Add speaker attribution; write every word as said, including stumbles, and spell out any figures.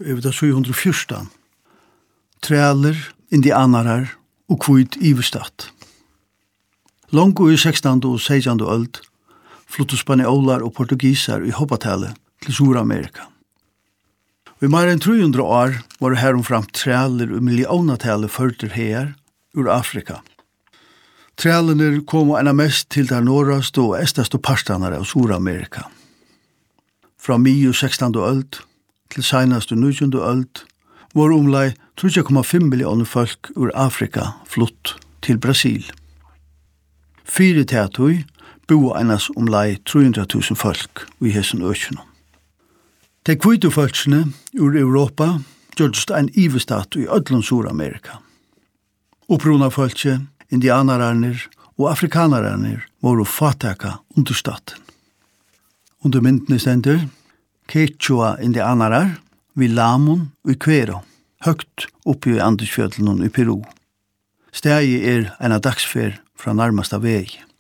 Speaker 1: över det sju hundra fjorton. Träler, indianarer och kvitt iverstatt. Långt i sextonde och sjuttonde öld flyttade spanjolar och portugiser i hoppatale till Sydamerika. I mer än trehundra år var det häromfram träler och miljonatale fötter här ur Afrika. Trälerna kom ena mest till där norraste och estaste parstanare av Sydamerika. Från mio sextonde öld till senaste nittonde öld var omlai tre komma fem miljoner folk ur Afrika flytt till Brasil. Fyra tätoj bo enas omlai trehundra tusen folk i hessen ökene. De kvite folkene ur Europa gjørst en ivestat i ödlund Sydamerika. Opprona folke, indianaraner og afrikanaraner var fataka under staten. Under myndene stender Quechua indianarar vid Lamon og Quero, høgt oppi i Andesfjødlen i Peru. Stegi er en dagsfer fra nærmeste vei.